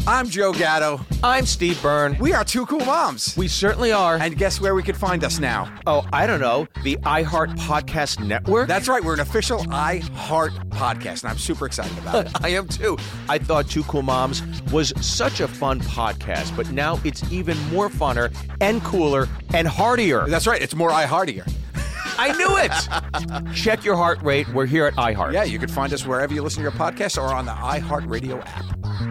I'm Joe Gatto. I'm Steve Byrne. We are Two Cool Moms. We certainly are. And guess where we could find us now? Oh, I don't know. The iHeart Podcast Network? That's right. We're an official iHeart podcast, and I'm super excited about it. I am too. I thought Two Cool Moms was such a fun podcast, but now it's even more funner and cooler and heartier. That's right. It's more iHeartier. I knew it. Check your heart rate. We're here at iHeart. Yeah, you can find us wherever you listen to your podcasts or on the iHeartRadio app.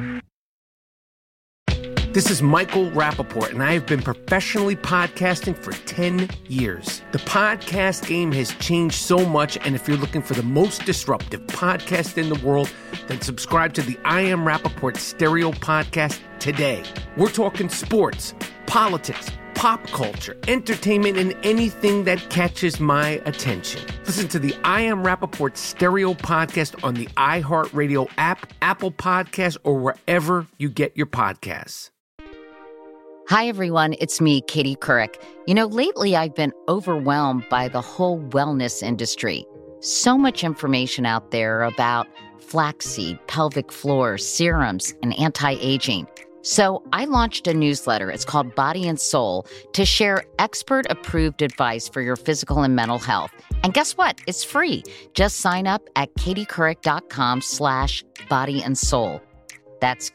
This is Michael Rappaport, and I have been professionally podcasting for 10 years. The podcast game has changed so much, and if you're looking for the most disruptive podcast in the world, then subscribe to the I Am Rappaport Stereo Podcast today. We're talking sports, politics, pop culture, entertainment, and anything that catches my attention. Listen to the I Am Rappaport Stereo Podcast on the iHeartRadio app, Apple Podcasts, or wherever you get your podcasts. Hi, everyone. It's me, Katie Couric. You know, lately I've been overwhelmed by the whole wellness industry. So much information out there about flaxseed, pelvic floor, serums, and anti-aging. So I launched a newsletter. It's called Body and Soul to share expert-approved advice for your physical and mental health. And guess what? It's free. Just sign up at katiecouric.com/body and soul. That's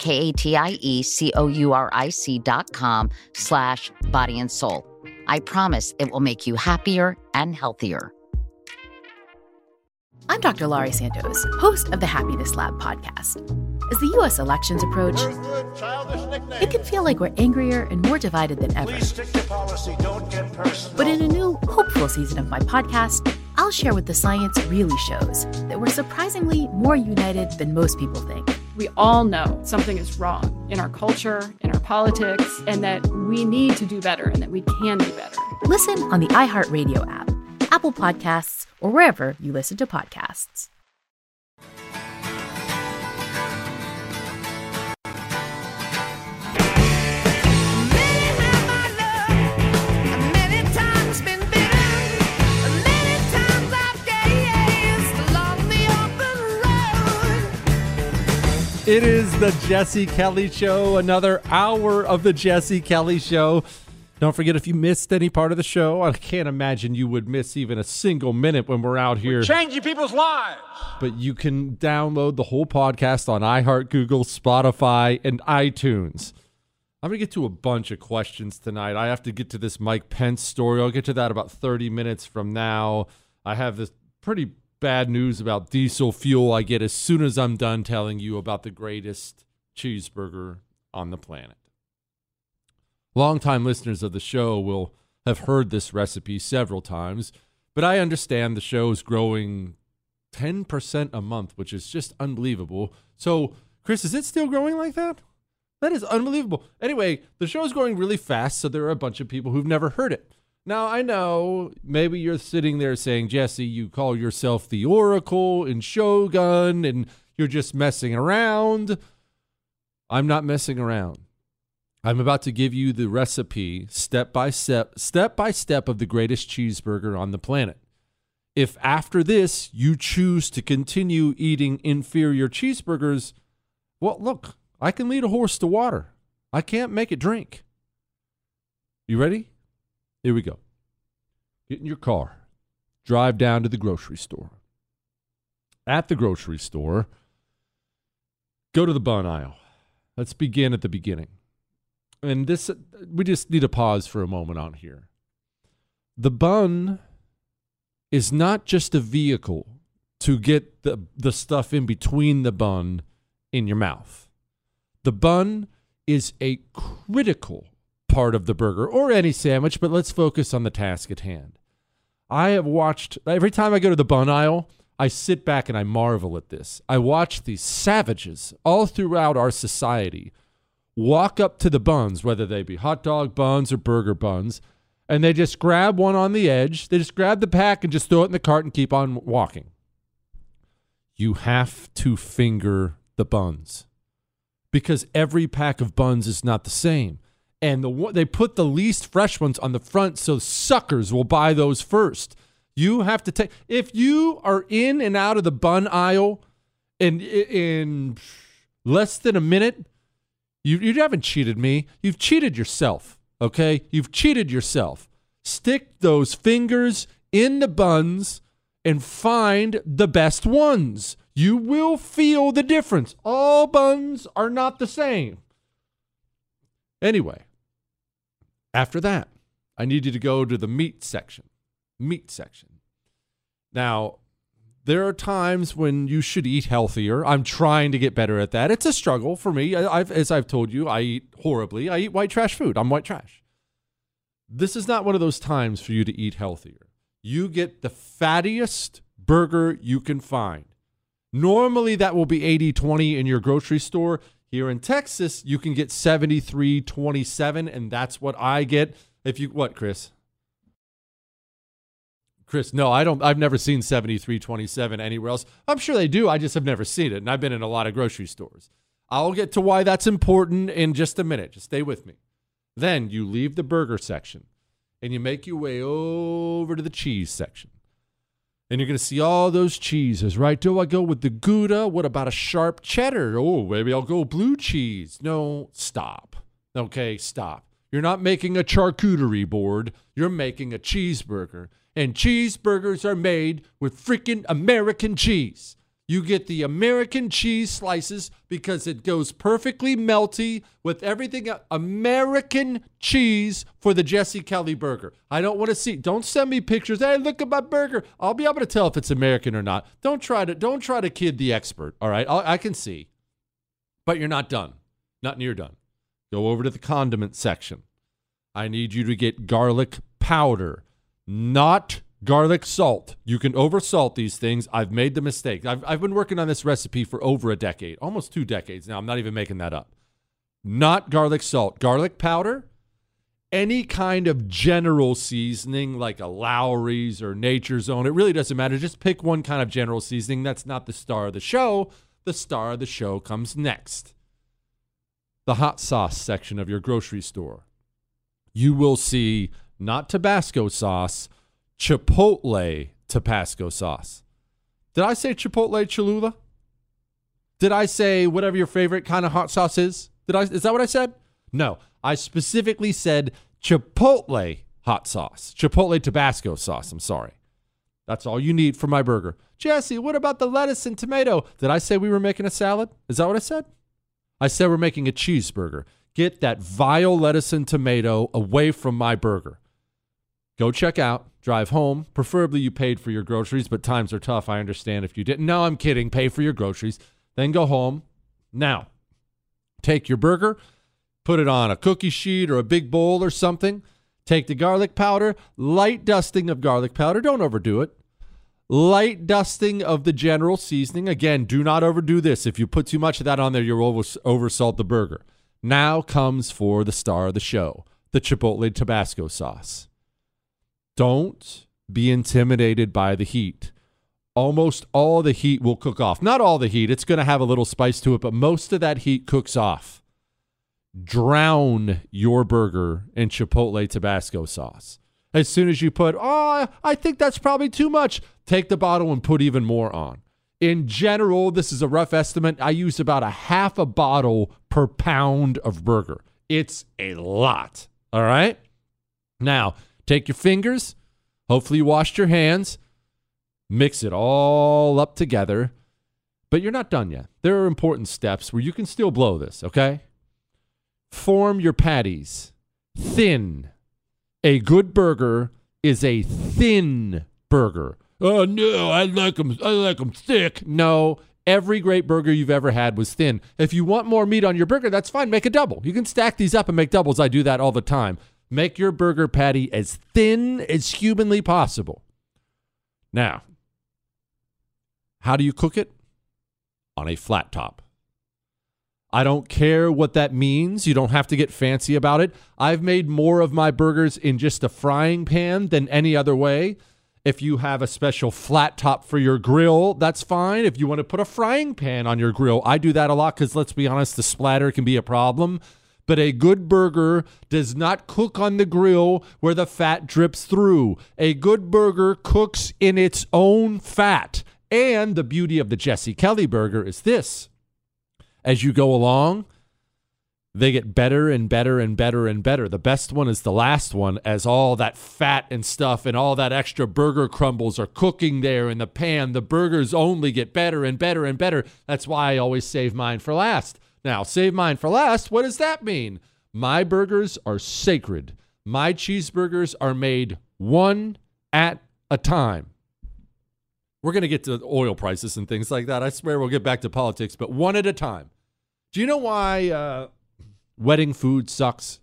KATIECOURIC.com/body and soul. I promise it will make you happier and healthier. I'm Dr. Laurie Santos, host of the Happiness Lab podcast. As the U.S. elections approach, it can feel like we're angrier and more divided than ever. But in a new, hopeful season of my podcast, I'll share what the science really shows, that we're surprisingly more united than most people think. We all know something is wrong in our culture, in our politics, and that we need to do better and that we can do better. Listen on the iHeartRadio app, Apple Podcasts, or wherever you listen to podcasts. It is the Jesse Kelly Show, another hour of the Jesse Kelly Show. Don't forget, if you missed any part of the show, I can't imagine you would miss even a single minute when we're out here. We're changing people's lives. But you can download the whole podcast on iHeart, Google, Spotify, and iTunes. I'm going to get to a bunch of questions tonight. I have to get to this Mike Pence story. I'll get to that about 30 minutes from now. I have this pretty bad news about diesel fuel I get as soon as I'm done telling you about the greatest cheeseburger on the planet. Longtime listeners of the show will have heard this recipe several times, but I understand the show is growing 10% a month, which is just unbelievable. So, Chris, is it still growing like that? That is unbelievable. Anyway, the show is growing really fast, so there are a bunch of people who've never heard it. Now, I know maybe you're sitting there saying, Jesse, you call yourself the Oracle and Shogun, and you're just messing around. I'm not messing around. I'm about to give you the recipe, step by step of the greatest cheeseburger on the planet. If after this you choose to continue eating inferior cheeseburgers, well, look, I can lead a horse to water. I can't make it drink. You ready? Here we go. Get in your car. Drive down to the grocery store. At the grocery store, go to the bun aisle. Let's begin at the beginning. And this, we just need to pause for a moment on here. The bun is not just a vehicle to get the stuff in between the bun in your mouth. The bun is a critical part of the burger or any sandwich, but let's focus on the task at hand. I have watched, every time I go to the bun aisle, I sit back and I marvel at this. I watch these savages all throughout our society walk up to the buns, whether they be hot dog buns or burger buns, and they just grab one on the edge. They just grab the pack and just throw it in the cart and keep on walking. You have to finger the buns because every pack of buns is not the same. And they put the least fresh ones on the front so suckers will buy those first. You have to take, if you are in and out of the bun aisle in less than a minute, You haven't cheated me. You've cheated yourself, okay? You've cheated yourself. Stick those fingers in the buns and find the best ones. You will feel the difference. All buns are not the same. Anyway, after that, I need you to go to the meat section. Meat section. Now, there are times when you should eat healthier. I'm trying to get better at that. It's a struggle for me. As I've told you, I eat horribly. I eat white trash food. I'm white trash. This is not one of those times for you to eat healthier. You get the fattiest burger you can find. Normally, that will be 80-20 in your grocery store. Here in Texas, you can get 73-27, and that's what I get. What, Chris? Chris, no, I don't. I've never seen 73-27 anywhere else. I'm sure they do. I just have never seen it, and I've been in a lot of grocery stores. I'll get to why that's important in just a minute. Just stay with me. Then you leave the burger section, and you make your way over to the cheese section. And you're going to see all those cheeses, right? Do I go with the Gouda? What about a sharp cheddar? Oh, maybe I'll go blue cheese. No, stop. Okay, stop. You're not making a charcuterie board. You're making a cheeseburger. And cheeseburgers are made with freaking American cheese. You get the American cheese slices because it goes perfectly melty with everything. American cheese for the Jesse Kelly burger. I don't want to see. Don't send me pictures. Hey, look at my burger. I'll be able to tell if it's American or not. Don't try to kid the expert. All right, I can see, but you're not done. Not near done. Go over to the condiment section. I need you to get garlic powder, not garlic salt. You can oversalt these things. I've made the mistake. I've been working on this recipe for over a decade, almost 2 decades now. I'm not even making that up. Not garlic salt. Garlic powder, any kind of general seasoning like a Lowry's or Nature's Own. It really doesn't matter. Just pick one kind of general seasoning. That's not the star of the show. The star of the show comes next. The hot sauce section of your grocery store. You will see not Tabasco sauce, Chipotle Tabasco sauce. Did I say Chipotle Cholula? Did I say whatever your favorite kind of hot sauce is? Is that what I said? No, I specifically said Chipotle hot sauce. Chipotle Tabasco sauce, I'm sorry. That's all you need for my burger. Jesse, what about the lettuce and tomato? Did I say we were making a salad? Is that what I said? I said we're making a cheeseburger. Get that vile lettuce and tomato away from my burger. Go check out, drive home. Preferably you paid for your groceries, but times are tough. I understand if you didn't. No, I'm kidding. Pay for your groceries. Then go home. Now, take your burger, put it on a cookie sheet or a big bowl or something. Take the garlic powder, light dusting of garlic powder. Don't overdo it. Light dusting of the general seasoning. Again, do not overdo this. If you put too much of that on there, you'll oversalt the burger. Now comes for the star of the show, the Chipotle Tabasco sauce. Don't be intimidated by the heat. Almost all the heat will cook off. Not all the heat. It's going to have a little spice to it, but most of that heat cooks off. Drown your burger in Chipotle Tabasco sauce. As soon as you put, I think that's probably too much, take the bottle and put even more on. In general, this is a rough estimate. I use about a half a bottle per pound of burger. It's a lot. All right? Now, take your fingers. Hopefully you washed your hands. Mix it all up together. But you're not done yet. There are important steps where you can still blow this, okay? Form your patties. Thin. A good burger is a thin burger. Oh, no, I like them thick. No, every great burger you've ever had was thin. If you want more meat on your burger, that's fine. Make a double. You can stack these up and make doubles. I do that all the time. Make your burger patty as thin as humanly possible. Now, how do you cook it? On a flat top. I don't care what that means. You don't have to get fancy about it. I've made more of my burgers in just a frying pan than any other way. If you have a special flat top for your grill, that's fine. If you want to put a frying pan on your grill, I do that a lot because, let's be honest, the splatter can be a problem. But a good burger does not cook on the grill where the fat drips through. A good burger cooks in its own fat. And the beauty of the Jesse Kelly burger is this. As you go along, They get better and better and better and better. The best one is the last one, as all that fat and stuff and all that extra burger crumbles are cooking there in the pan. The burgers only get better and better and better. That's why I always save mine for last. Now, save mine for last, what does that mean? My burgers are sacred. My cheeseburgers are made one at a time. We're going to get to oil prices and things like that. I swear we'll get back to politics, but one at a time. Do you know why wedding food sucks?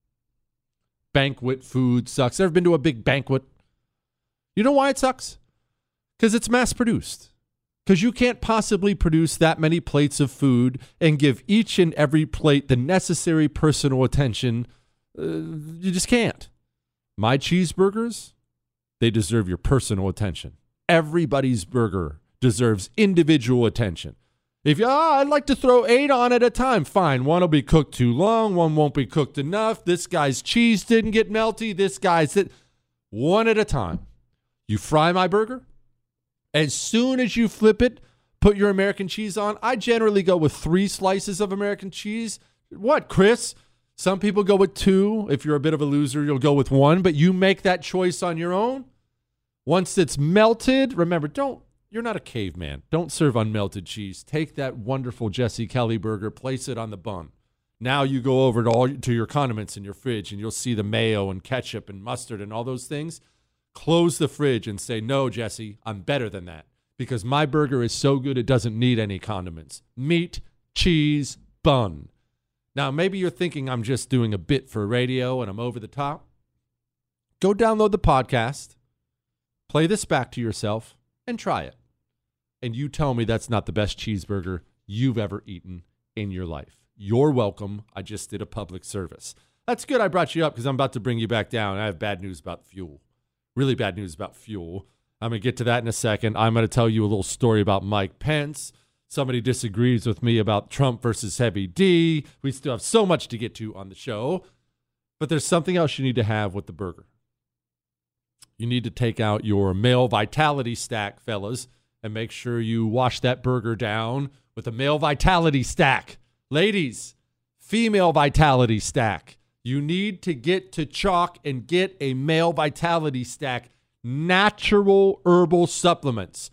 Banquet food sucks. Ever been to a big banquet? You know why it sucks? Because it's mass produced. Because you can't possibly produce that many plates of food and give each and every plate the necessary personal attention. You just can't. My cheeseburgers, they deserve your personal attention. Everybody's burger deserves individual attention. If I'd like to throw 8 on at a time, fine. One will be cooked too long. One won't be cooked enough. This guy's cheese didn't get melty. This guy's one at a time. You fry my burger. As soon as you flip it, put your American cheese on. I generally go with 3 slices of American cheese. What, Chris? Some people go with 2. If you're a bit of a loser, you'll go with 1. But you make that choice on your own. Once it's melted, remember, you're not a caveman. Don't serve unmelted cheese. Take that wonderful Jesse Kelly burger, place it on the bun. Now you go over to your condiments in your fridge, and you'll see the mayo and ketchup and mustard and all those things. Close the fridge and say, no, Jesse, I'm better than that because my burger is so good it doesn't need any condiments. Meat, cheese, bun. Now, maybe you're thinking I'm just doing a bit for radio and I'm over the top. Go download the podcast, play this back to yourself, and try it. And you tell me that's not the best cheeseburger you've ever eaten in your life. You're welcome. I just did a public service. That's good I brought you up because I'm about to bring you back down. I have bad news about fuel. Really bad news about fuel. I'm going to get to that in a second. I'm going to tell you a little story about Mike Pence. Somebody disagrees with me about Trump versus Heavy D. We still have so much to get to on the show. But there's something else you need to have with the burger. You need to take out your male vitality stack, fellas, and make sure you wash that burger down with a male vitality stack. Ladies, female vitality stack. You need to get to Chalk and get a male vitality stack. Natural herbal supplements.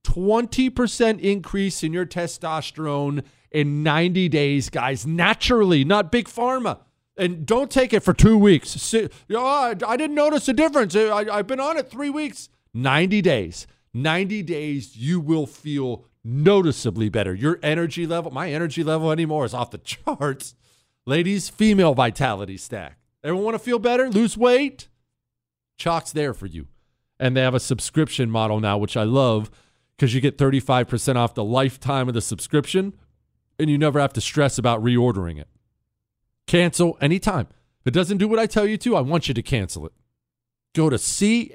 20% increase in your testosterone in 90 days, guys. Naturally, not big pharma. And don't take it for 2 weeks. I didn't notice a difference. I've been on it 3 weeks. 90 days. 90 days, you will feel noticeably better. Your energy level, my energy level anymore is off the charts. Ladies, female vitality stack. Everyone want to feel better? Lose weight? Chalk's there for you. And they have a subscription model now, which I love because you get 35% off the lifetime of the subscription and you never have to stress about reordering it. Cancel anytime. If it doesn't do what I tell you to, I want you to cancel it. Go to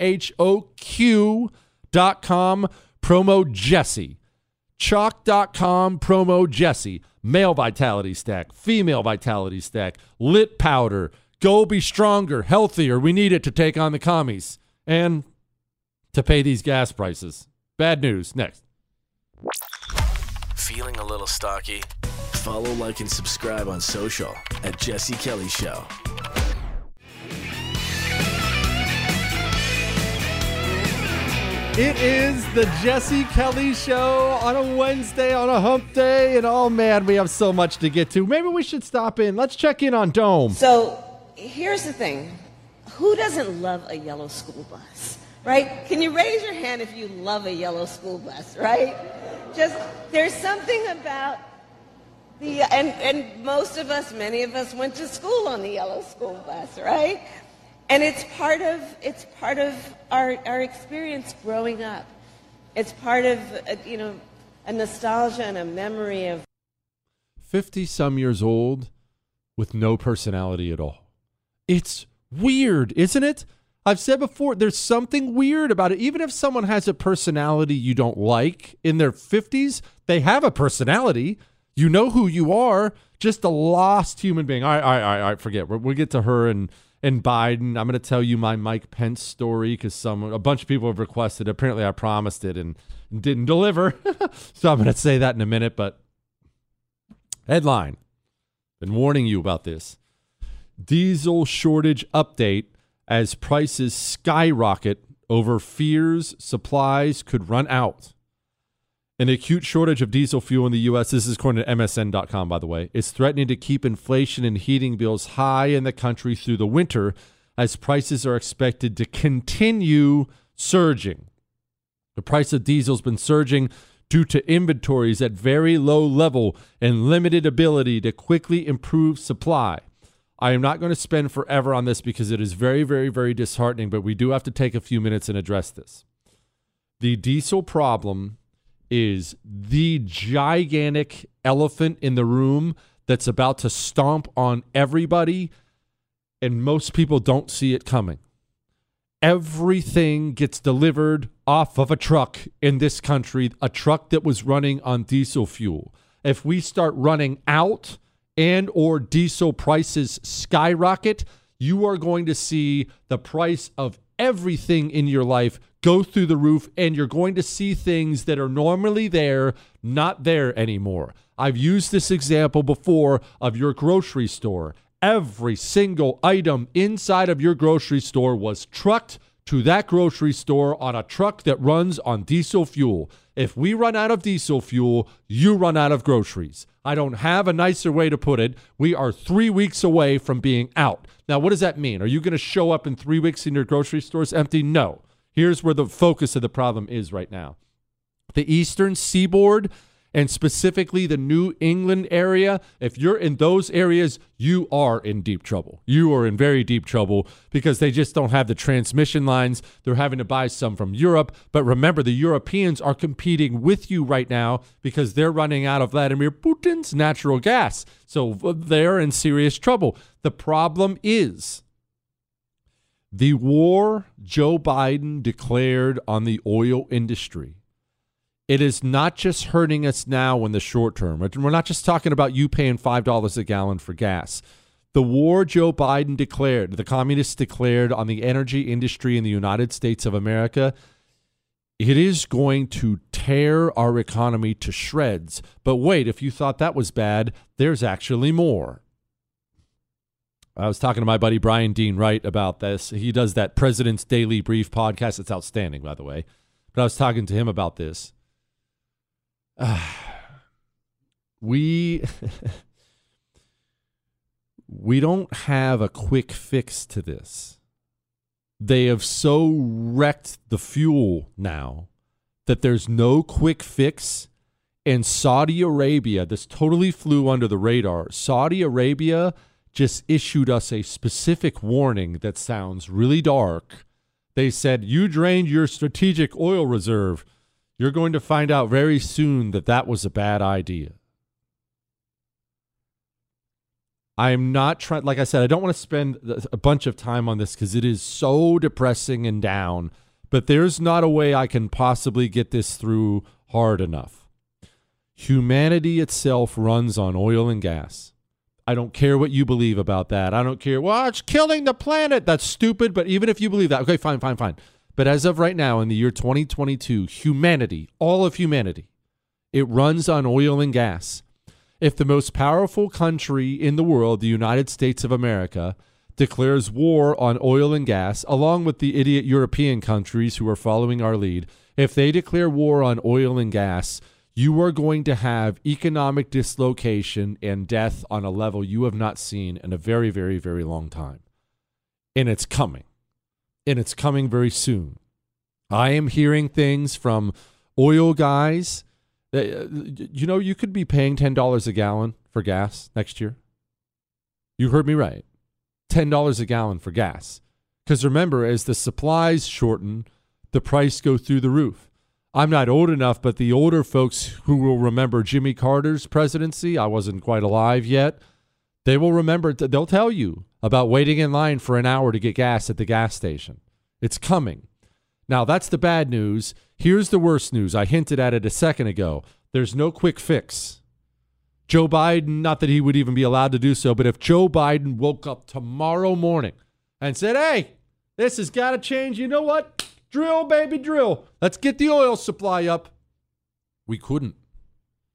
CHOQ.com, promo Jesse. Chalk.com, promo Jesse. Male vitality stack, female vitality stack, lit powder. Go be stronger, healthier. We need it to take on the commies and to pay these gas prices. Bad news. Next. Feeling a little stocky? Follow, like, and subscribe on social at Jesse Kelly Show. It is the Jesse Kelly Show on a Wednesday, on a hump day, and oh man, we have so much to get to. Maybe we should stop in. Let's check in on Dome. So here's the thing. Who doesn't love a yellow school bus, right? Can you raise your hand if you love a yellow school bus, right? Just, there's something about the, and most of us, many of us went to school on the yellow school bus, right? And it's part of our experience growing up. It's part of, a nostalgia and a memory of 50-some years old with no personality at all. It's weird, isn't it? I've said before, there's something weird about it. Even if someone has a personality you don't like in their 50s, they have a personality. You know who you are. Just a lost human being. All right, forget. We'll get to her and Biden. I'm going to tell you my Mike Pence story because a bunch of people have requested. Apparently, I promised it and didn't deliver. So I'm going to say that in a minute. But headline: Been warning you about this. Diesel shortage update as prices skyrocket over fears supplies could run out. An acute shortage of diesel fuel in the U.S., this is according to MSN.com, by the way, is threatening to keep inflation and heating bills high in the country through the winter as prices are expected to continue surging. The price of diesel has been surging due to inventories at very low level and limited ability to quickly improve supply. I am not going to spend forever on this because it is very, very, very disheartening, but we do have to take a few minutes and address this. The diesel problem is the gigantic elephant in the room that's about to stomp on everybody, and most people don't see it coming. Everything gets delivered off of a truck in this country, a truck that was running on diesel fuel. If we start running out and or diesel prices skyrocket, you are going to see the price of everything in your life go through the roof, and you're going to see things that are normally there, not there anymore. I've used this example before of your grocery store. Every single item inside of your grocery store was trucked to that grocery store on a truck that runs on diesel fuel. If we run out of diesel fuel, you run out of groceries. I don't have a nicer way to put it. We are 3 weeks away from being out. Now, what does that mean? Are you going to show up in 3 weeks and your grocery store's empty? No. Here's where the focus of the problem is right now. The Eastern Seaboard, and specifically the New England area, if you're in those areas, you are in deep trouble. You are in very deep trouble because they just don't have the transmission lines. They're having to buy some from Europe. But remember, the Europeans are competing with you right now because they're running out of Vladimir Putin's natural gas. So they're in serious trouble. The problem is the war Joe Biden declared on the oil industry. It is not just hurting us now in the short term. We're not just talking about you paying $5 a gallon for gas. The war Joe Biden declared, the communists declared on the energy industry in the United States of America, it is going to tear our economy to shreds. But wait, if you thought that was bad, there's actually more. I was talking to my buddy Brian Dean Wright about this. He does that President's Daily Brief podcast. It's outstanding, by the way. But I was talking to him about this. We don't have a quick fix to this. They have so wrecked the fuel now that there's no quick fix. And Saudi Arabia, this totally flew under the radar. Saudi Arabia just issued us a specific warning that sounds really dark. They said, you drained your strategic oil reserve. You're going to find out very soon that that was a bad idea. I'm not trying, like I said, I don't want to spend a bunch of time on this because it is so depressing and down, but there's not a way I can possibly get this through hard enough. Humanity itself runs on oil and gas. I don't care what you believe about that. I don't care. Well, it's killing the planet. That's stupid. But even if you believe that, okay, fine. But as of right now, in the year 2022, humanity, all of humanity, it runs on oil and gas. If the most powerful country in the world, the United States of America, declares war on oil and gas, along with the idiot European countries who are following our lead, if they declare war on oil and gas, you are going to have economic dislocation and death on a level you have not seen in a very, very, very long time. And it's coming. And it's coming very soon. I am hearing things from oil guys that, you could be paying $10 a gallon for gas next year. You heard me right. $10 a gallon for gas. Because remember, as the supplies shorten, the price go through the roof. I'm not old enough, but the older folks who will remember Jimmy Carter's presidency, I wasn't quite alive yet, they will remember, they'll tell you about waiting in line for an hour to get gas at the gas station. It's coming. Now, that's the bad news. Here's the worst news. I hinted at it a second ago. There's no quick fix. Joe Biden, not that he would even be allowed to do so, but if Joe Biden woke up tomorrow morning and said, hey, this has got to change, you know what? Drill, baby, drill. Let's get the oil supply up. We couldn't.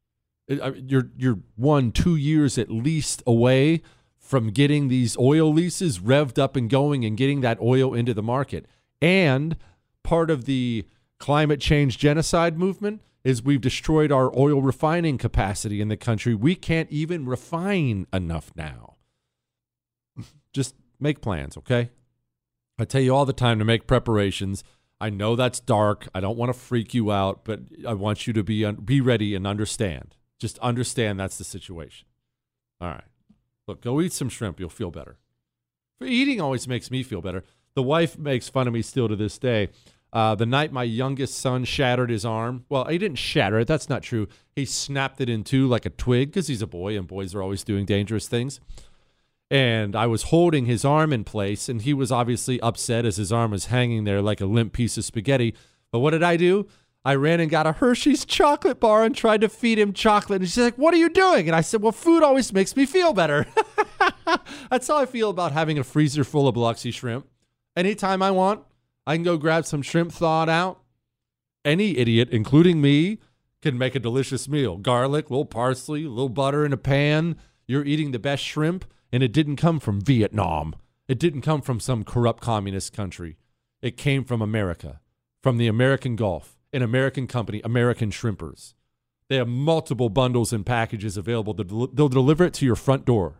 You're 1-2 years at least away from getting these oil leases revved up and going and getting that oil into the market. And part of the climate change genocide movement is we've destroyed our oil refining capacity in the country. We can't even refine enough now. Just make plans, okay? I tell you all the time to make preparations. I know that's dark. I don't want to freak you out, but I want you to be ready and understand. Just understand that's the situation. All right. Look, go eat some shrimp. You'll feel better. Eating always makes me feel better. The wife makes fun of me still to this day. The night my youngest son shattered his arm. Well, he didn't shatter it. That's not true. He snapped it in two like a twig because he's a boy, and boys are always doing dangerous things. And I was holding his arm in place, and he was obviously upset as his arm was hanging there like a limp piece of spaghetti. But what did I do? I ran and got a Hershey's chocolate bar and tried to feed him chocolate. And she's like, "What are you doing?" And I said, "Well, food always makes me feel better." That's how I feel about having a freezer full of Biloxi shrimp. Anytime I want, I can go grab some shrimp thawed out. Any idiot, including me, can make a delicious meal. Garlic, a little parsley, a little butter in a pan. You're eating the best shrimp, and it didn't come from Vietnam. It didn't come from some corrupt communist country. It came from America, from the American Gulf, an American company, American Shrimpers. They have multiple bundles and packages available. They'll deliver it to your front door.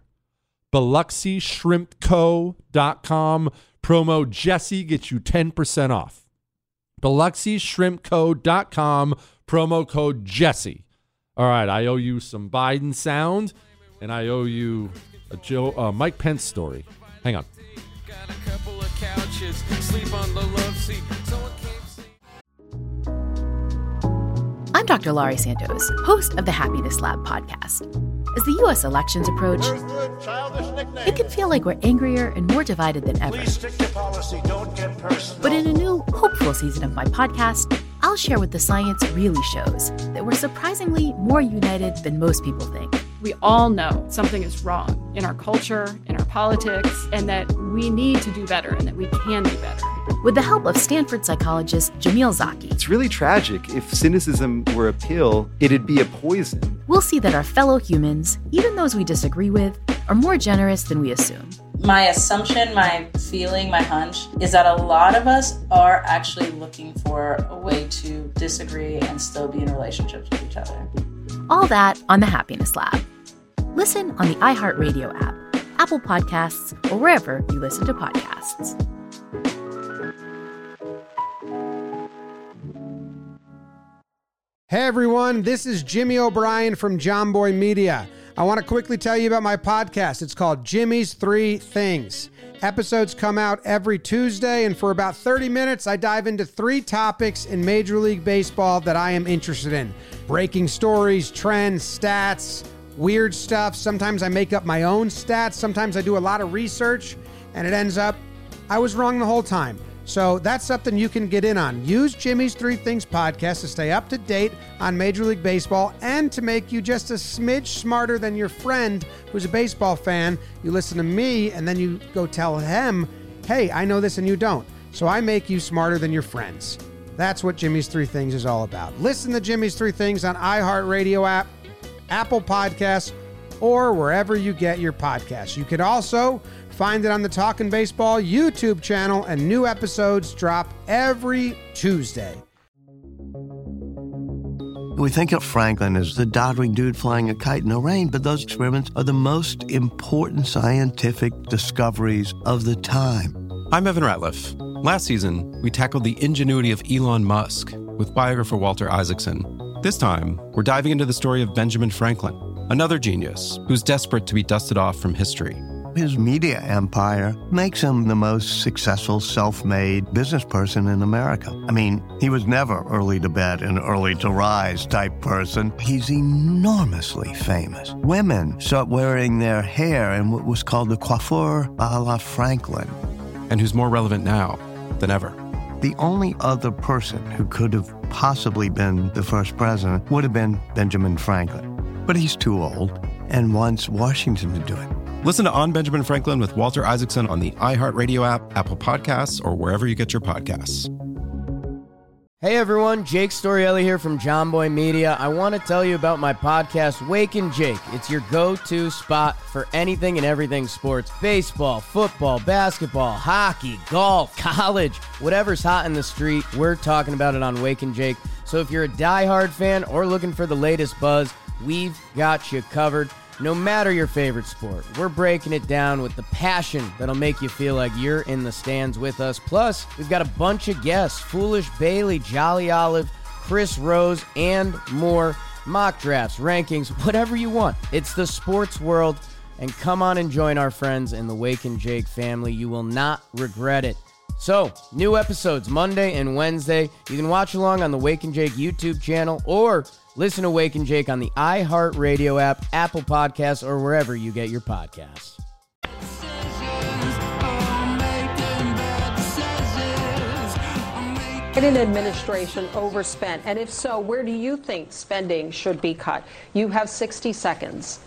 BiloxiShrimpCo.com. Promo Jesse gets you 10% off. BiloxiShrimpCo.com. Promo code Jesse. All right, I owe you some Biden sound, and I owe you a Mike Pence story. Hang on. Got a couple of couches, sleep on the love seat. I'm Dr. Laurie Santos, host of the Happiness Lab podcast. As the U.S. elections approach, it can feel like we're angrier and more divided than ever. Please stick to policy. Don't get personal. But in a new, hopeful season of my podcast, I'll share what the science really shows, that we're surprisingly more united than most people think. We all know something is wrong in our culture, in our politics, and that we need to do better and that we can do better. With the help of Stanford psychologist Jamil Zaki. It's really tragic. If cynicism were a pill, it'd be a poison. We'll see that our fellow humans, even those we disagree with, are more generous than we assume. My assumption, my feeling, my hunch is that a lot of us are actually looking for a way to disagree and still be in relationships with each other. All that on the Happiness Lab. Listen on the iHeartRadio app, Apple Podcasts, or wherever you listen to podcasts. Hey everyone, this is Jimmy O'Brien from John Boy Media. I want to quickly tell you about my podcast. It's called Jimmy's 3 Things. Episodes come out every Tuesday, and for about 30 minutes, I dive into 3 topics in Major League Baseball that I am interested in. Breaking stories, trends, stats, weird stuff. Sometimes I make up my own stats. Sometimes I do a lot of research, and it ends up I was wrong the whole time. So that's something you can get in on. Use Jimmy's 3 Things podcast to stay up to date on Major League Baseball and to make you just a smidge smarter than your friend who's a baseball fan. You listen to me and then you go tell him, hey, I know this and you don't. So I make you smarter than your friends. That's what Jimmy's 3 Things is all about. Listen to Jimmy's 3 Things on iHeartRadio app, Apple Podcasts, or wherever you get your podcasts. You could also find it on the Talkin' Baseball YouTube channel, and new episodes drop every Tuesday. We think of Franklin as the doddering dude flying a kite in the rain, but those experiments are the most important scientific discoveries of the time. I'm Evan Ratliff. Last season, we tackled the ingenuity of Elon Musk with biographer Walter Isaacson. This time, we're diving into the story of Benjamin Franklin, another genius who's desperate to be dusted off from history. His media empire makes him the most successful self-made business person in America. I mean, he was never early to bed and early to rise type person. He's enormously famous. Women start wearing their hair in what was called the coiffure a la Franklin. And who's more relevant now than ever. The only other person who could have possibly been the first president would have been Benjamin Franklin. But he's too old and wants Washington to do it. Listen to On Benjamin Franklin with Walter Isaacson on the iHeartRadio app, Apple Podcasts, or wherever you get your podcasts. Hey everyone, Jake Storielli here from John Boy Media. I want to tell you about my podcast, Wake and Jake. It's your go-to spot for anything and everything sports. Baseball, football, basketball, hockey, golf, college, whatever's hot in the street, we're talking about it on Wake and Jake. So if you're a diehard fan or looking for the latest buzz, we've got you covered. No matter your favorite sport, we're breaking it down with the passion that'll make you feel like you're in the stands with us. Plus, we've got a bunch of guests, Foolish Bailey, Jolly Olive, Chris Rose, and more. Mock drafts, rankings, whatever you want. It's the sports world, and come on and join our friends in the Wake and Jake family. You will not regret it. So, new episodes Monday and Wednesday. You can watch along on the Wake and Jake YouTube channel or listen to Wake and Jake on the iHeartRadio app, Apple Podcasts, or wherever you get your podcasts. Biden administration overspent? And if so, where do you think spending should be cut? You have 60 seconds.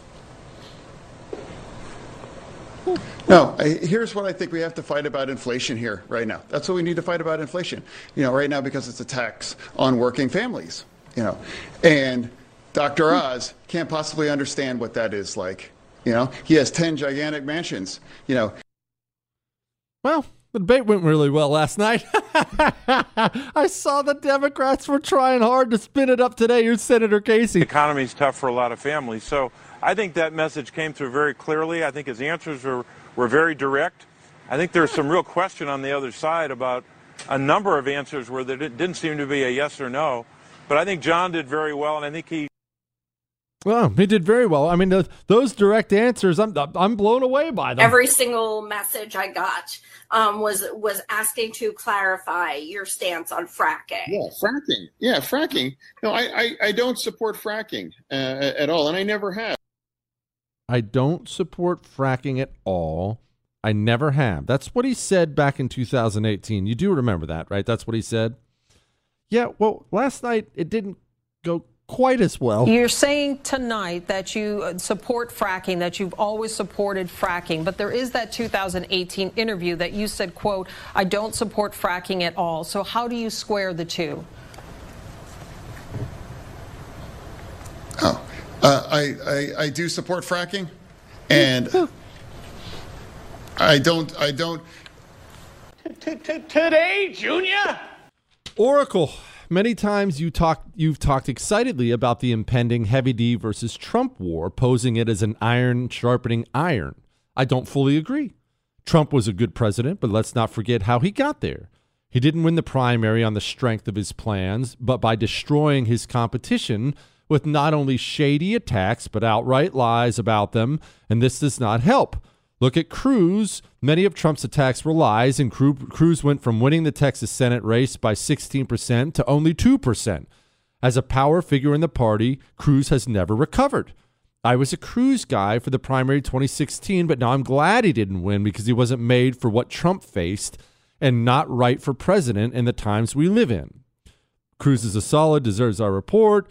No, here's what I think we have to fight about inflation here right now. That's what we need to fight about inflation. Right now because it's a tax on working families. And Dr. Oz can't possibly understand what that is like. He has 10 gigantic mansions. Well, the debate went really well last night. I saw the Democrats were trying hard to spin it up today. Here's Senator Casey. The economy's tough for a lot of families. So I think that message came through very clearly. I think his answers were very direct. I think there's some real question on the other side about a number of answers where there didn't seem to be a yes or no. But I think John did very well, and I think he did very well. I mean, those direct answers, I'm blown away by them. Every single message I got was asking to clarify your stance on fracking. Yeah, fracking. No, I don't support fracking at all, and I never have. I don't support fracking at all. I never have. That's what he said back in 2018. You do remember that, right? That's what he said? Yeah, well, last night it didn't go quite as well. You're saying tonight that you support fracking, that you've always supported fracking, but there is that 2018 interview that you said, quote, I don't support fracking at all. So how do you square the two? I do support fracking, and I don't. Today, Junior? Oracle. Many times you've talked excitedly about the impending Heavy D versus Trump war, posing it as an iron sharpening iron. I don't fully agree. Trump was a good president, but let's not forget how he got there. He didn't win the primary on the strength of his plans, but by destroying his competition with not only shady attacks, but outright lies about them, and this does not help. Look at Cruz. Many of Trump's attacks were lies, and Cruz went from winning the Texas Senate race by 16% to only 2%. As a power figure in the party, Cruz has never recovered. I was a Cruz guy for the primary 2016, but now I'm glad he didn't win because he wasn't made for what Trump faced and not right for president in the times we live in. Cruz is a solid, deserves our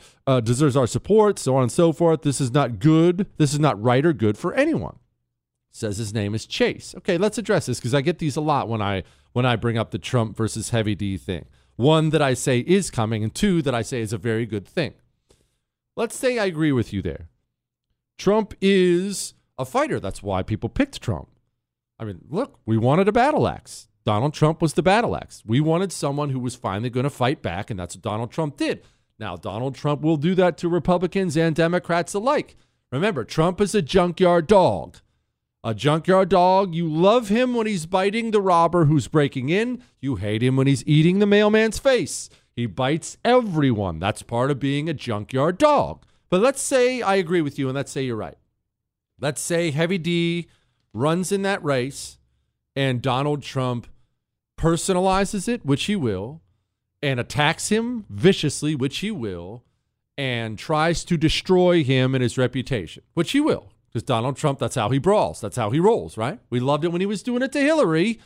support, so on and so forth. This is not good. This is not right or good for anyone. Says his name is Chase. Okay, let's address this because I get these a lot when I bring up the Trump versus Heavy D thing. One that I say is coming, and two that I say is a very good thing. Let's say I agree with you there. Trump is a fighter. That's why people picked Trump. I mean, look, we wanted a battle axe. Donald Trump was the battle axe. We wanted someone who was finally going to fight back, and that's what Donald Trump did. Now, Donald Trump will do that to Republicans and Democrats alike. Remember, Trump is a junkyard dog. A junkyard dog, you love him when he's biting the robber who's breaking in. You hate him when he's eating the mailman's face. He bites everyone. That's part of being a junkyard dog. But let's say I agree with you, and let's say you're right. Let's say Heavy D runs in that race, and Donald Trump personalizes it, which he will, and attacks him viciously, which he will, and tries to destroy him and his reputation, which he will. Because Donald Trump, that's how he brawls. That's how he rolls, right? We loved it when he was doing it to Hillary.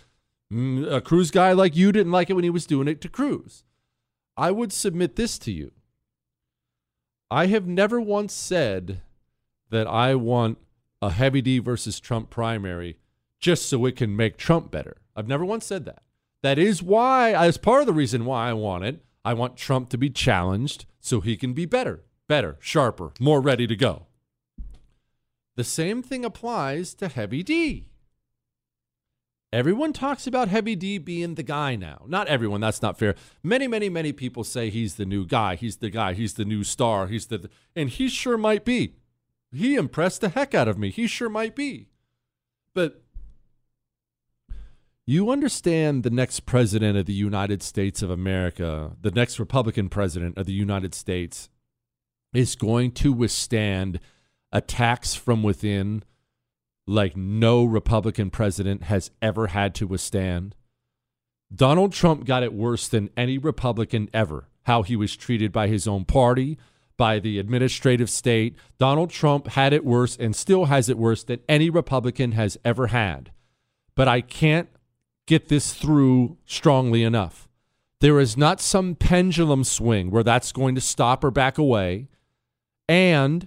A Cruz guy like you didn't like it when he was doing it to Cruz. I would submit this to you. I have never once said that I want a Heavy D versus Trump primary just so it can make Trump better. I've never once said that. That is why, as part of the reason why I want it, I want Trump to be challenged so he can be better, sharper, more ready to go. The same thing applies to Heavy D. Everyone talks about Heavy D being the guy now. Not everyone, that's not fair. Many people say he's the new guy. He's the guy. He's the new star. And he sure might be. He impressed the heck out of me. He sure might be. But you understand the next president of the United States of America, the next Republican president of the United States, is going to withstand attacks from within like no Republican president has ever had to withstand. Donald Trump got it worse than any Republican ever, how he was treated by his own party, by the administrative state. Donald Trump had it worse and still has it worse than any Republican has ever had. But I can't get this through strongly enough. There is not some pendulum swing where that's going to stop or back away. And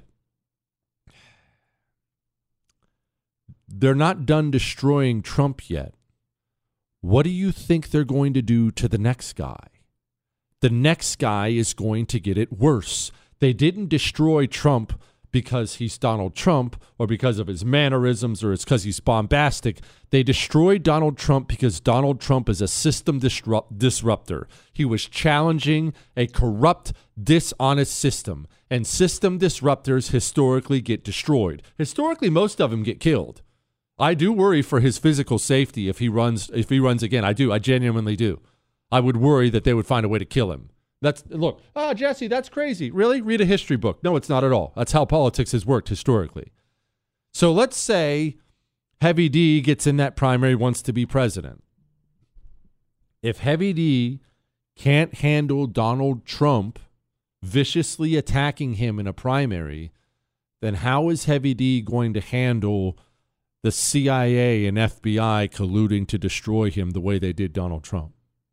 they're not done destroying Trump yet. What do you think they're going to do to the next guy? The next guy is going to get it worse. They didn't destroy Trump because he's Donald Trump or because of his mannerisms or it's because he's bombastic. They destroyed Donald Trump because Donald Trump is a system disruptor. He was challenging a corrupt, dishonest system. And system disruptors historically get destroyed. Historically, most of them get killed. I do worry for his physical safety if he runs again. I do. I genuinely do. I would worry that they would find a way to kill him. Jesse, that's crazy. Really? Read a history book. No, it's not at all. That's how politics has worked historically. So let's say Heavy D gets in that primary, wants to be president. If Heavy D can't handle Donald Trump viciously attacking him in a primary, then how is Heavy D going to handle the CIA and FBI colluding to destroy him the way they did Donald Trump?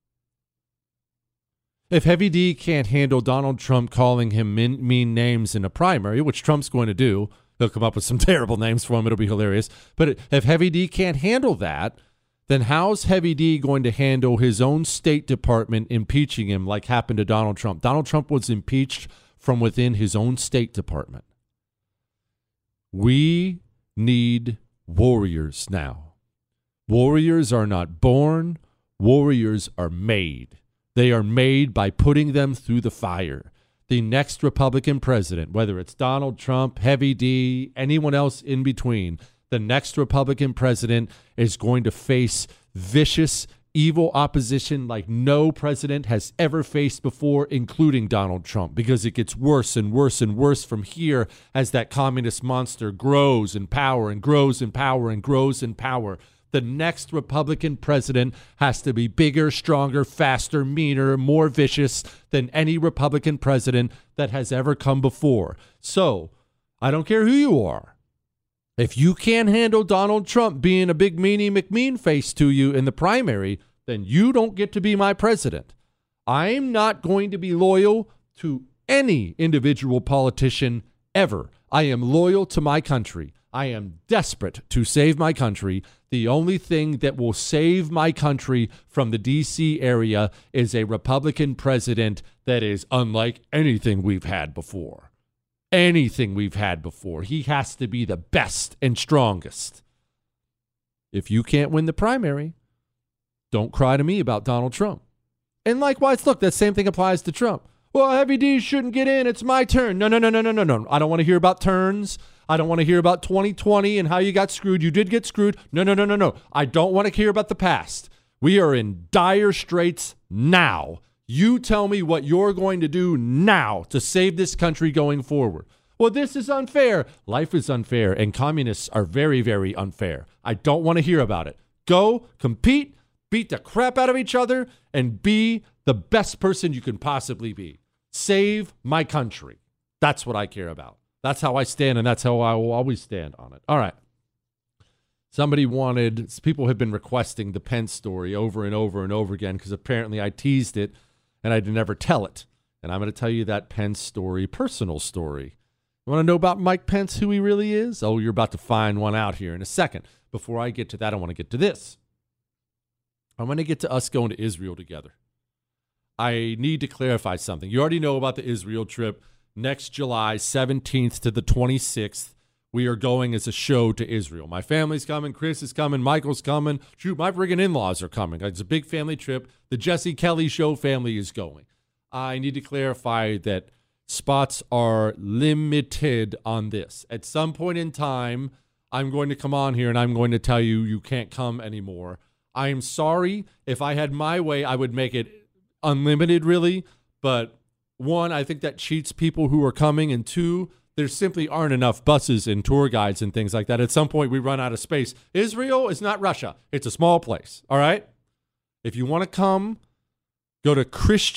If Heavy D can't handle Donald Trump calling him mean names in a primary, which Trump's going to do, he'll come up with some terrible names for him. It'll be hilarious. But if Heavy D can't handle that, then how's Heavy D going to handle his own State Department impeaching him like happened to Donald Trump? Donald Trump was impeached from within his own State Department. We need warriors now. Warriors are not born. Warriors are made. They are made by putting them through the fire. The next Republican president, whether it's Donald Trump, Heavy D, anyone else in between, the next Republican president is going to face vicious, evil opposition like no president has ever faced before, including Donald Trump, because it gets worse and worse and worse from here as that communist monster grows in power and grows in power and grows in power. The next Republican president has to be bigger, stronger, faster, meaner, more vicious than any Republican president that has ever come before. So, I don't care who you are. If you can't handle Donald Trump being a big meanie McMean face to you in the primary, then you don't get to be my president. I'm not going to be loyal to any individual politician ever. I am loyal to my country. I am desperate to save my country. The only thing that will save my country from the D.C. area is a Republican president that is unlike anything we've had before. Anything we've had before. He has to be the best and strongest. If you can't win the primary, don't cry to me about Donald Trump. And likewise, look, that same thing applies to Trump. Well, Heavy D shouldn't get in. It's my turn. No. I don't want to hear about turns. I don't want to hear about 2020 and how you got screwed. You did get screwed. No. I don't want to hear about the past. We are in dire straits now. You tell me what you're going to do now to save this country going forward. Well, this is unfair. Life is unfair, and communists are very, very unfair. I don't want to hear about it. Go, compete, beat the crap out of each other, and be the best person you can possibly be. Save my country. That's what I care about. That's how I stand, and that's how I will always stand on it. All right. People have been requesting the Pence story over and over and over again because apparently I teased it and I'd never tell it. And I'm going to tell you that Pence story, personal story. You want to know about Mike Pence, who he really is? Oh, you're about to find one out here in a second. Before I get to that, I want to get to this. I'm going to get to us going to Israel together. I need to clarify something. You already know about the Israel trip. Next July 17th to the 26th, we are going as a show to Israel. My family's coming. Chris is coming. Michael's coming. Shoot, my friggin' in-laws are coming. It's a big family trip. The Jesse Kelly Show family is going. I need to clarify that spots are limited on this. At some point in time, I'm going to come on here and I'm going to tell you you can't come anymore. I am sorry. If I had my way, I would make it unlimited, really. But one, I think that cheats people who are coming. And two, there simply aren't enough buses and tour guides and things like that. At some point, we run out of space. Israel is not Russia. It's a small place, all right? If you want to come, go to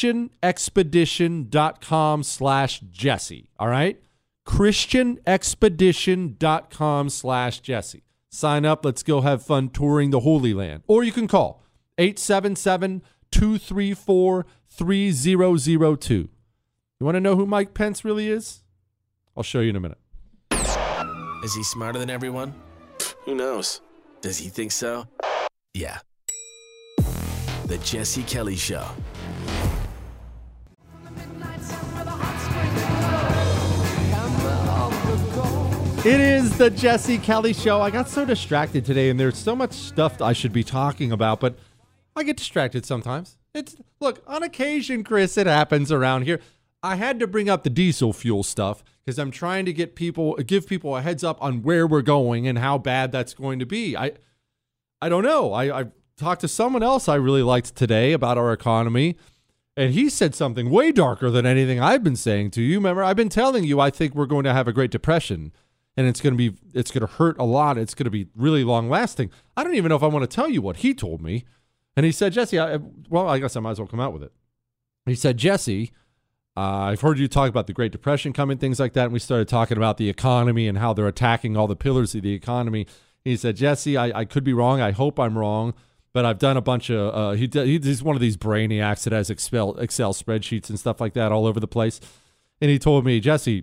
christianexpedition.com/Jesse, all right? christianexpedition.com/Jesse. Sign up. Let's go have fun touring the Holy Land. Or you can call 877-234-3002. You want to know who Mike Pence really is? I'll show you in a minute. Is he smarter than everyone? Who knows? Does he think so? Yeah. The Jesse Kelly Show. It is the Jesse Kelly Show. I got so distracted today, and there's so much stuff I should be talking about, but I get distracted sometimes. Look, on occasion, Chris, it happens around here. I had to bring up the diesel fuel stuff because I'm trying to give people a heads up on where we're going and how bad that's going to be. I don't know. I talked to someone else I really liked today about our economy, and he said something way darker than anything I've been saying to you. Remember, I've been telling you I think we're going to have a Great Depression, and it's going to hurt a lot. It's going to be really long lasting. I don't even know if I want to tell you what he told me. And he said, Jesse, I guess I might as well come out with it. He said, Jesse, I've heard you talk about the Great Depression coming, things like that. And we started talking about the economy and how they're attacking all the pillars of the economy. He said, Jesse, I could be wrong. I hope I'm wrong. But I've done a bunch of, he's one of these brainiacs that has Excel spreadsheets and stuff like that all over the place. And he told me, Jesse,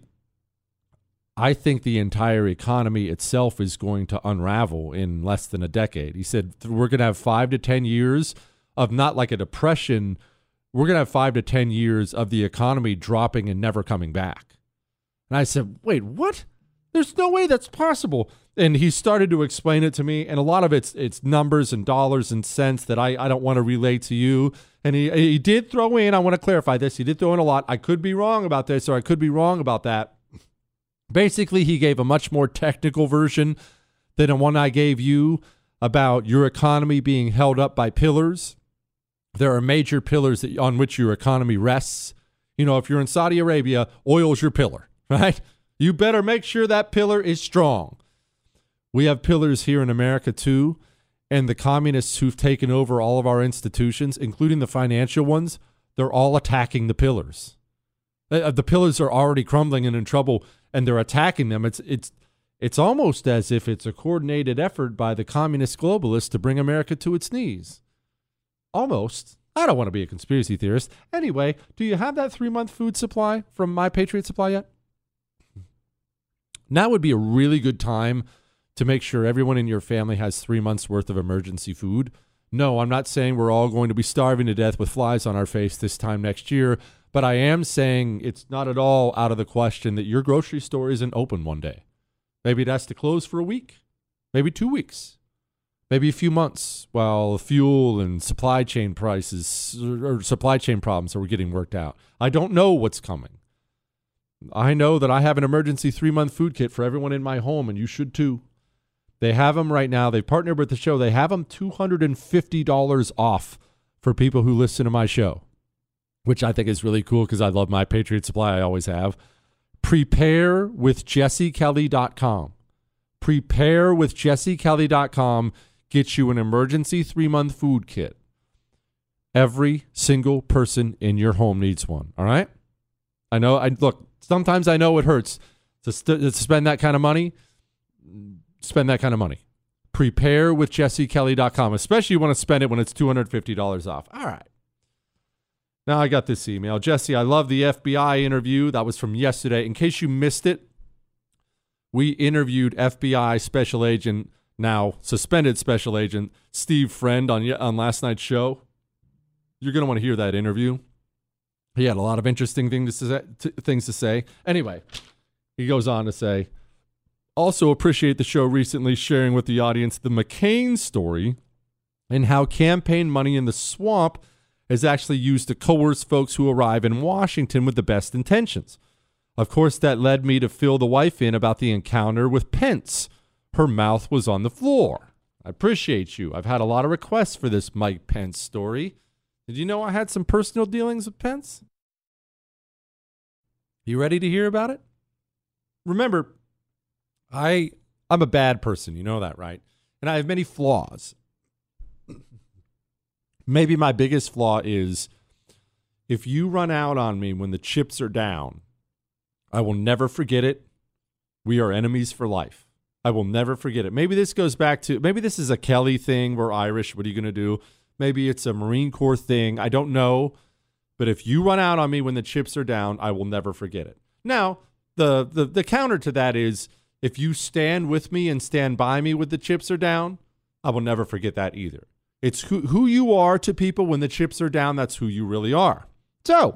I think the entire economy itself is going to unravel in less than a decade. He said, we're going to have 5 to 10 years of not like a depression. We're going to have 5 to 10 years of the economy dropping and never coming back. And I said, wait, what? There's no way that's possible. And he started to explain it to me. And a lot of it's numbers and dollars and cents that I don't want to relay to you. And he did throw in, I want to clarify this, he did throw in a lot. I could be wrong about this or I could be wrong about that. Basically, he gave a much more technical version than the one I gave you about your economy being held up by pillars. There are major pillars on which your economy rests. You know, if you're in Saudi Arabia, oil's your pillar, right? You better make sure that pillar is strong. We have pillars here in America, too, and the communists who've taken over all of our institutions, including the financial ones, they're all attacking the pillars. The pillars are already crumbling and in trouble, and they're attacking them. It's almost as if it's a coordinated effort by the communist globalists to bring America to its knees. Almost. I don't want to be a conspiracy theorist. Anyway, do you have that 3-month food supply from My Patriot Supply yet? Now would be a really good time to make sure everyone in your family has 3 months worth of emergency food. No, I'm not saying we're all going to be starving to death with flies on our face this time next year, but I am saying it's not at all out of the question that your grocery store isn't open one day. Maybe it has to close for a week, maybe 2 weeks, maybe a few months while fuel and supply chain prices or supply chain problems are getting worked out. I don't know what's coming. I know that I have an emergency 3-month food kit for everyone in my home, and you should too. They have them right now. They've partnered with the show. They have them $250 off for people who listen to my show, which I think is really cool because I love My Patriot Supply. I always have. PrepareWithJesseKelly.com. PrepareWithJesseKelly.com gets you an emergency 3-month food kit. Every single person in your home needs one, all right? I know. Look, sometimes I know it hurts to spend that kind of money. Spend that kind of money. PrepareWithJesseKelly.com, especially you want to spend it when it's $250 off. All right. Now I got this email. Jesse, I love the FBI interview. That was from yesterday. In case you missed it, we interviewed FBI Special Agent, now suspended Special Agent, Steve Friend on last night's show. You're going to want to hear that interview. He had a lot of interesting things to say. Anyway, he goes on to say, also appreciate the show recently sharing with the audience the McCain story and how campaign money in the swamp is actually used to coerce folks who arrive in Washington with the best intentions. Of course, that led me to fill the wife in about the encounter with Pence. Her mouth was on the floor. I appreciate you. I've had a lot of requests for this Mike Pence story. Did you know I had some personal dealings with Pence? You ready to hear about it? Remember, I'm a bad person. You know that, right? And I have many flaws. Maybe my biggest flaw is if you run out on me when the chips are down, I will never forget it. We are enemies for life. I will never forget it. Maybe this goes back to, maybe this is a Kelly thing. We're Irish. What are you going to do? Maybe it's a Marine Corps thing. I don't know. But if you run out on me when the chips are down, I will never forget it. Now, the counter to that is if you stand with me and stand by me when the chips are down, I will never forget that either. It's who you are to people when the chips are down. That's who you really are. So,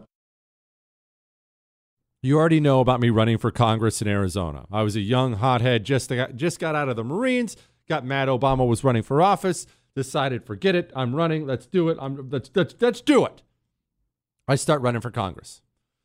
you already know about me running for Congress in Arizona. I was a young hothead, just got out of the Marines, got mad Obama was running for office, decided, forget it, I'm running, let's do it, let's do it. I start running for Congress.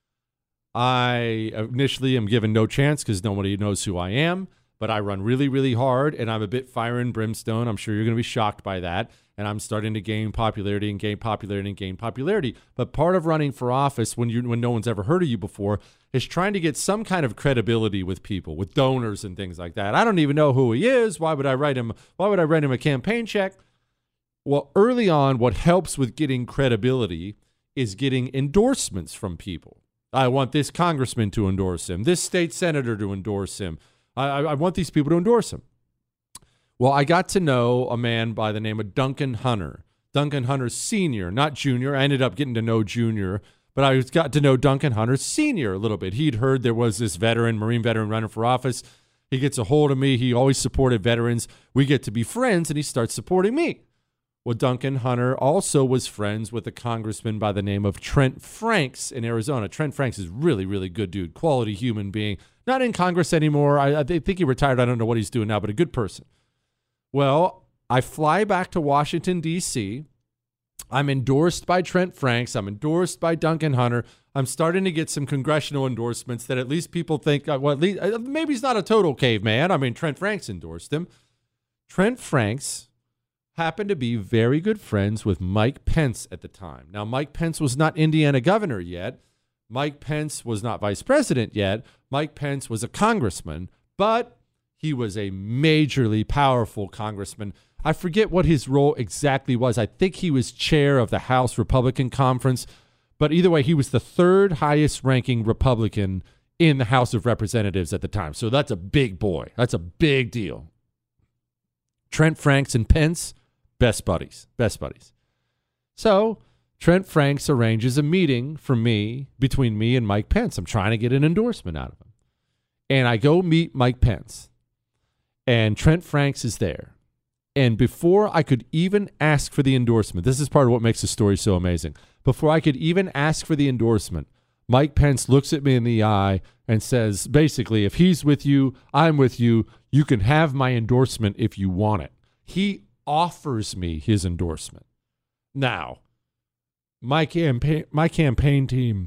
I initially am given no chance because nobody knows who I am, but I run really, really hard, and I'm a bit fire and brimstone. I'm sure you're going to be shocked by that, and I'm starting to gain popularity and gain popularity and gain popularity. But part of running for office, when no one's ever heard of you before, is trying to get some kind of credibility with people, with donors and things like that. I don't even know who he is. Why would I write him a campaign check? Well, early on, what helps with getting credibility is getting endorsements from people. I want this congressman to endorse him, this state senator to endorse him. I want these people to endorse him. Well, I got to know a man by the name of Duncan Hunter. Duncan Hunter Sr., not Jr. I ended up getting to know Jr., but I got to know Duncan Hunter Sr. a little bit. He'd heard there was this Marine veteran running for office. He gets a hold of me. He always supported veterans. We get to be friends, and he starts supporting me. Well, Duncan Hunter also was friends with a congressman by the name of Trent Franks in Arizona. Trent Franks is really, really good dude, quality human being. Not in Congress anymore. I think he retired. I don't know what he's doing now, but a good person. Well, I fly back to Washington, D.C. I'm endorsed by Trent Franks. I'm endorsed by Duncan Hunter. I'm starting to get some congressional endorsements that at least people think, well, at least, maybe he's not a total caveman. I mean, Trent Franks endorsed him. Trent Franks happened to be very good friends with Mike Pence at the time. Now, Mike Pence was not Indiana governor yet. Mike Pence was not vice president yet. Mike Pence was a congressman, but he was a majorly powerful congressman. I forget what his role exactly was. I think he was chair of the House Republican Conference, but either way, he was the third highest ranking Republican in the House of Representatives at the time. So that's a big boy. That's a big deal. Trent Franks and Pence, best buddies. So Trent Franks arranges a meeting between me and Mike Pence. I'm trying to get an endorsement out of him. And I go meet Mike Pence. And Trent Franks is there. And before I could even ask for the endorsement, this is part of what makes the story so amazing. Before I could even ask for the endorsement, Mike Pence looks at me in the eye and says, basically, if he's with you, I'm with you. You can have my endorsement if you want it. He offers me his endorsement. Now, my campaign team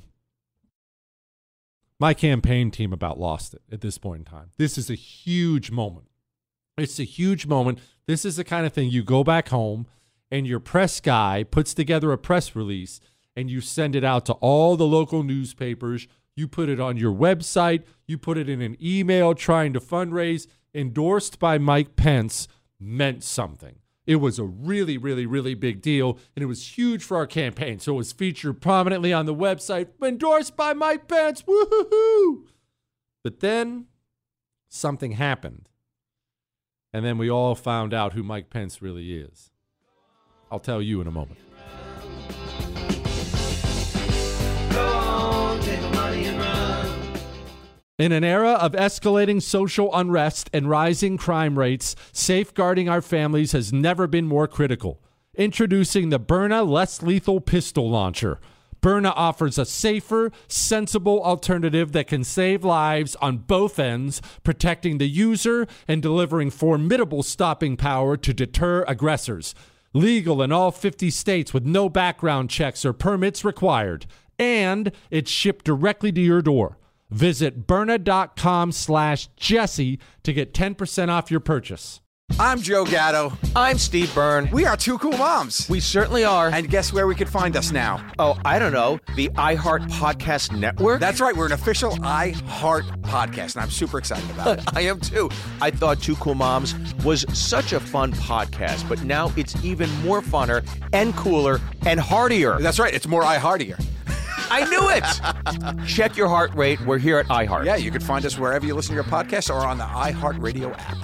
about lost it at this point in time. This is a huge moment. It's a huge moment. This is the kind of thing you go back home and your press guy puts together a press release and you send it out to all the local newspapers. You put it on your website. You put it in an email trying to fundraise. Endorsed by Mike Pence meant something. It was a really, really, really big deal, and it was huge for our campaign. So it was featured prominently on the website, endorsed by Mike Pence, woohoo! But then something happened, and then we all found out who Mike Pence really is. I'll tell you in a moment. Go on, take the money and run. In an era of escalating social unrest and rising crime rates, safeguarding our families has never been more critical. Introducing the Byrna Less Lethal Pistol Launcher. Byrna offers a safer, sensible alternative that can save lives on both ends, protecting the user and delivering formidable stopping power to deter aggressors. Legal in all 50 states with no background checks or permits required. And it's shipped directly to your door. Visit Byrna.com/Jesse to get 10% off your purchase. I'm Joe Gatto. I'm Steve Byrne. We are Two Cool Moms. We certainly are. And guess where we could find us now? Oh, I don't know. The iHeart Podcast Network? That's right. We're an official iHeart podcast, and I'm super excited about it. I am too. I thought Two Cool Moms was such a fun podcast, but now it's even more funner and cooler and heartier. That's right. It's more iHeartier. I knew it. Check your heart rate. We're here at iHeart. Yeah, you can find us wherever you listen to your podcasts or on the iHeartRadio app.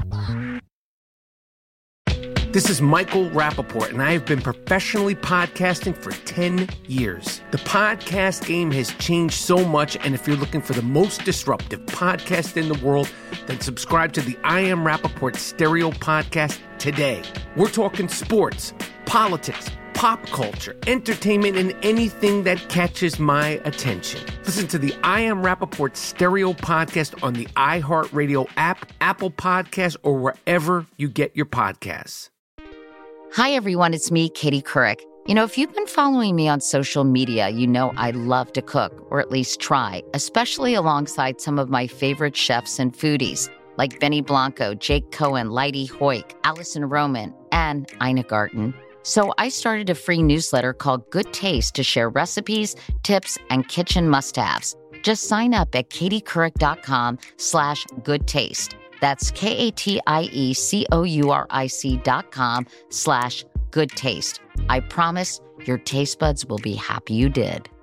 This is Michael Rappaport, and I have been professionally podcasting for 10 years. The podcast game has changed so much, and if you're looking for the most disruptive podcast in the world, then subscribe to the I Am Rappaport Stereo Podcast today. We're talking sports, politics, pop culture, entertainment, and anything that catches my attention. Listen to the I Am Rappaport Stereo Podcast on the iHeartRadio app, Apple Podcasts, or wherever you get your podcasts. Hi, everyone. It's me, Katie Couric. You know, if you've been following me on social media, you know I love to cook, or at least try, especially alongside some of my favorite chefs and foodies, like Benny Blanco, Jake Cohen, Leidy Hoyk, Allison Roman, and Ina Garten. So I started a free newsletter called Good Taste to share recipes, tips, and kitchen must-haves. Just sign up at katiecouric.com/goodtaste. That's KATIECOURIC.com/goodtaste. I promise your taste buds will be happy you did.